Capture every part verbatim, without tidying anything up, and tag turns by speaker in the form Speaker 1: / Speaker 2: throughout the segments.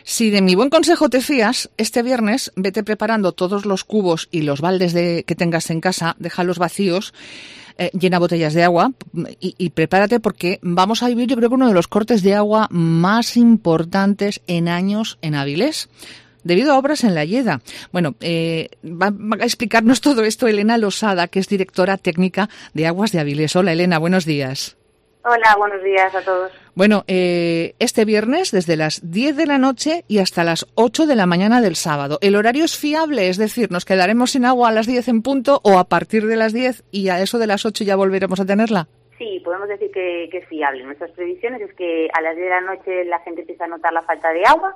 Speaker 1: Si de mi buen consejo te fías, este viernes vete preparando todos los cubos y los baldes de, que tengas en casa, déjalos vacíos, eh, llena botellas de agua y, y prepárate porque vamos a vivir, yo creo que uno de los cortes de agua más importantes en años en Avilés, debido a obras en la Lleda. Bueno, eh, va, va a explicarnos todo esto Elena Losada, que es directora técnica de Aguas de Avilés. Hola Elena, buenos días.
Speaker 2: Hola, buenos días a todos.
Speaker 1: Bueno, eh, este viernes desde las diez de la noche y hasta las ocho de la mañana del sábado. ¿El horario es fiable? Es decir, ¿nos quedaremos sin agua a las diez en punto o a partir de las diez y a eso de las ocho ya volveremos a tenerla?
Speaker 2: Sí, podemos decir que, que es fiable. Nuestras previsiones es que a las diez de la noche la gente empieza a notar la falta de agua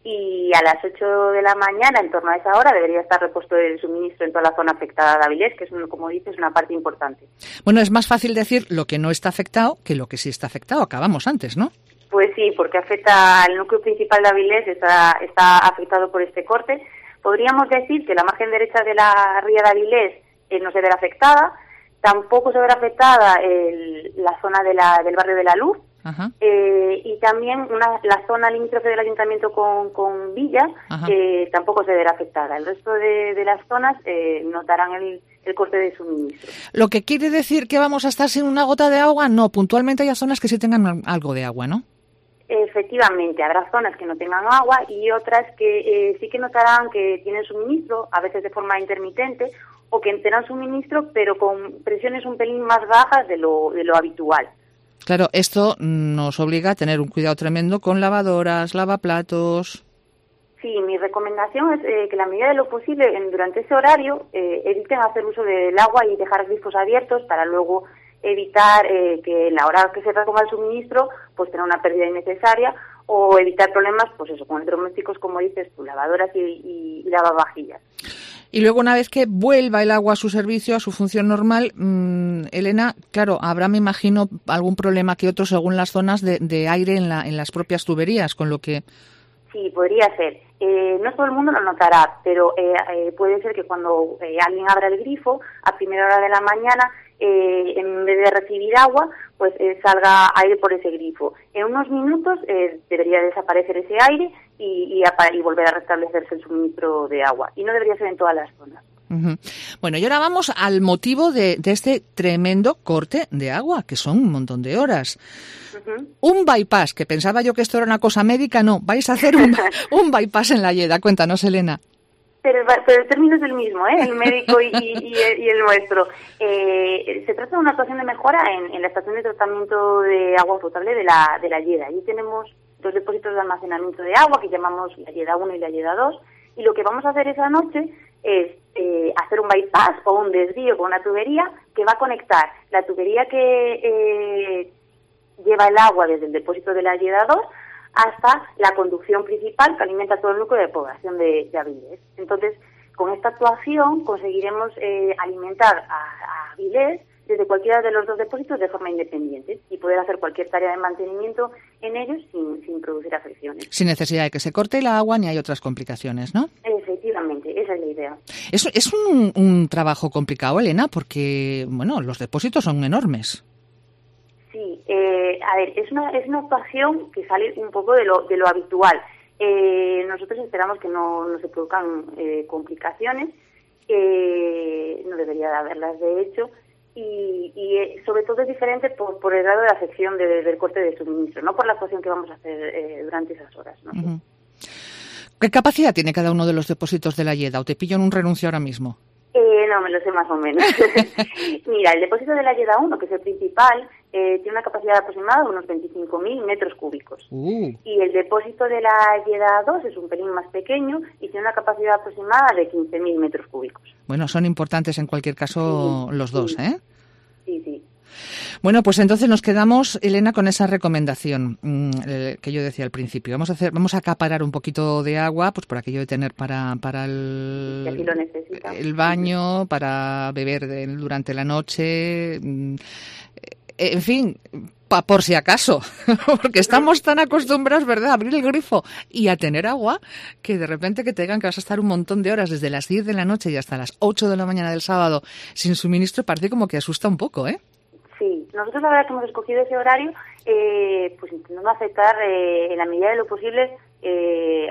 Speaker 2: y a las ocho de la mañana, en torno a esa hora, debería estar repuesto el suministro en toda la zona afectada de Avilés, que es, un, como dices, una parte importante.
Speaker 1: Bueno, es más fácil decir lo que no está afectado que lo que sí está afectado. Acabamos antes, ¿no?
Speaker 2: Pues sí, porque afecta al núcleo principal de Avilés, está, está afectado por este corte. Podríamos decir que la margen derecha de la ría de Avilés eh, no se verá afectada, tampoco se verá afectada el, la zona de la, del barrio de la Luz. Ajá. Eh, y también una, la zona limítrofe del ayuntamiento con, con Villa eh, tampoco se verá afectada. El resto de, de las zonas eh, notarán el, el corte de suministro.
Speaker 1: ¿Lo que quiere decir que vamos a estar sin una gota de agua? No, puntualmente hay zonas que sí tengan algo de agua, ¿no?
Speaker 2: Efectivamente, habrá zonas que no tengan agua y otras que eh, sí que notarán que tienen suministro, a veces de forma intermitente, o que tendrán suministro pero con presiones un pelín más bajas de lo, de lo habitual.
Speaker 1: Claro, esto nos obliga a tener un cuidado tremendo con lavadoras, lavaplatos.
Speaker 2: Sí, mi recomendación es eh, que la medida de lo posible en, durante ese horario eh, eviten hacer uso del agua y dejar grifos abiertos para luego evitar eh, que en la hora que se retoma el suministro pues tener una pérdida innecesaria o evitar problemas pues eso con electrodomésticos como dices tú, lavadoras y, y, y lavavajillas.
Speaker 1: Y luego, una vez que vuelva el agua a su servicio, a su función normal, mmm, Elena, claro, habrá, me imagino, algún problema que otro según las zonas de, de aire en, la, en las propias tuberías, con lo que...
Speaker 2: Sí, podría ser. Eh, no todo el mundo lo notará, pero eh, eh, puede ser que cuando eh, alguien abra el grifo, a primera hora de la mañana, eh, en vez de recibir agua, pues eh, salga aire por ese grifo. En unos minutos eh, debería desaparecer ese aire y, y, y volver a restablecerse el suministro de agua. Y no debería ser en todas las zonas.
Speaker 1: Uh-huh. Bueno, y ahora vamos al motivo de, de este tremendo corte de agua, que son un montón de horas. Uh-huh. Un bypass, que pensaba yo que esto era una cosa médica, no, vais a hacer un, un bypass en la Lleda. Cuéntanos, Elena.
Speaker 2: Pero, pero el término es el mismo, ¿eh? El médico y, y, y el nuestro. Eh, se trata de una actuación de mejora en, en la estación de tratamiento de agua potable de la, de la Lleda. Allí tenemos dos depósitos de almacenamiento de agua que llamamos la Lleda uno y la Lleda dos. Y lo que vamos a hacer esa noche es eh, hacer un bypass o un desvío con una tubería que va a conectar la tubería que eh, lleva el agua desde el depósito de la Lleda dos hasta la conducción principal que alimenta todo el núcleo de población de, de Avilés. Entonces, con esta actuación conseguiremos eh, alimentar a, a Avilés desde cualquiera de los dos depósitos de forma independiente y poder hacer cualquier tarea de mantenimiento en ellos sin, sin producir afecciones.
Speaker 1: Sin necesidad de que se corte el agua ni hay otras complicaciones, ¿no?
Speaker 2: Efectivamente, esa es la idea.
Speaker 1: Es, es un, un trabajo complicado, Elena, porque, bueno, los depósitos son enormes.
Speaker 2: Sí, eh, a ver, es una es una actuación que sale un poco de lo de lo habitual. Eh, nosotros esperamos que no, no se produzcan eh, complicaciones, eh, no debería de haberlas de hecho, y, y eh, sobre todo es diferente por, por el grado de afección de, del corte de suministro, no por la actuación que vamos a hacer eh, durante esas horas, ¿no?
Speaker 1: Uh-huh. ¿Qué capacidad tiene cada uno de los depósitos de la Lleda? ¿O te pillo en un renuncio ahora mismo?
Speaker 2: Eh, no, me lo sé más o menos. Mira, el depósito de la Lleda uno, que es el principal, eh, tiene una capacidad aproximada de unos veinticinco mil metros cúbicos. Uh. Y el depósito de la Lleda dos es un pelín más pequeño y tiene una capacidad aproximada de quince mil metros cúbicos.
Speaker 1: Bueno, son importantes en cualquier caso sí, los dos,
Speaker 2: sí.
Speaker 1: ¿eh?
Speaker 2: Sí, sí.
Speaker 1: Bueno, pues entonces nos quedamos, Elena, con esa recomendación mmm, eh, que yo decía al principio. Vamos a hacer, vamos a acaparar un poquito de agua, pues por aquello de tener para para el,
Speaker 2: si lo necesita.
Speaker 1: el baño, para beber de, durante la noche, mmm, en fin, pa, por si acaso, porque estamos tan acostumbrados, ¿verdad?, a abrir el grifo y a tener agua, que de repente que te digan que vas a estar un montón de horas desde las diez de la noche y hasta las ocho de la mañana del sábado sin suministro, parece como que asusta un poco, ¿eh?
Speaker 2: Sí, nosotros la verdad que hemos escogido ese horario eh, pues intentando afectar eh, en la medida de lo posible eh,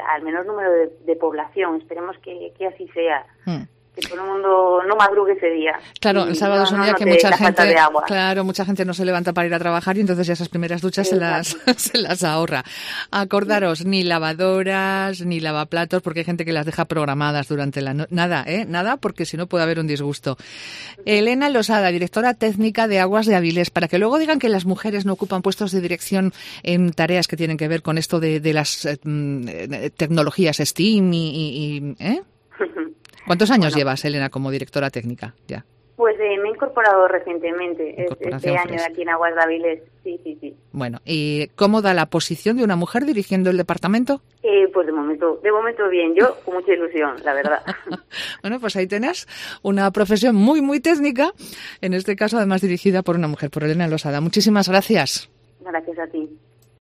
Speaker 2: al menor número de, de población. Esperemos que, que así sea. Mm. Que todo el mundo no madrugue ese día.
Speaker 1: Claro, el sábado es un día que mucha gente, claro, mucha gente no se levanta para ir a trabajar y entonces ya esas primeras duchas se las, se las ahorra. Acordaros, ni lavadoras, ni lavaplatos, porque hay gente que las deja programadas durante la noche. Nada, ¿eh? Nada, porque si no puede haber un disgusto. Elena Losada, directora técnica de Aguas de Avilés, para que luego digan que las mujeres no ocupan puestos de dirección en tareas que tienen que ver con esto de, de las eh, tecnologías STEAM y... y, y ¿eh? ¿Cuántos años bueno, llevas, Elena, como directora técnica ya?
Speaker 2: Pues eh, me he incorporado recientemente este año fresca. Aquí en Aguas de Avilés. Sí, sí, sí.
Speaker 1: Bueno, ¿y cómo da la posición de una mujer dirigiendo el departamento?
Speaker 2: Eh, pues de momento, de momento bien. Yo con mucha ilusión, la verdad.
Speaker 1: Bueno, pues ahí tenés una profesión muy, muy técnica. En este caso, además dirigida por una mujer, por Elena Losada. Muchísimas gracias.
Speaker 2: Gracias a ti.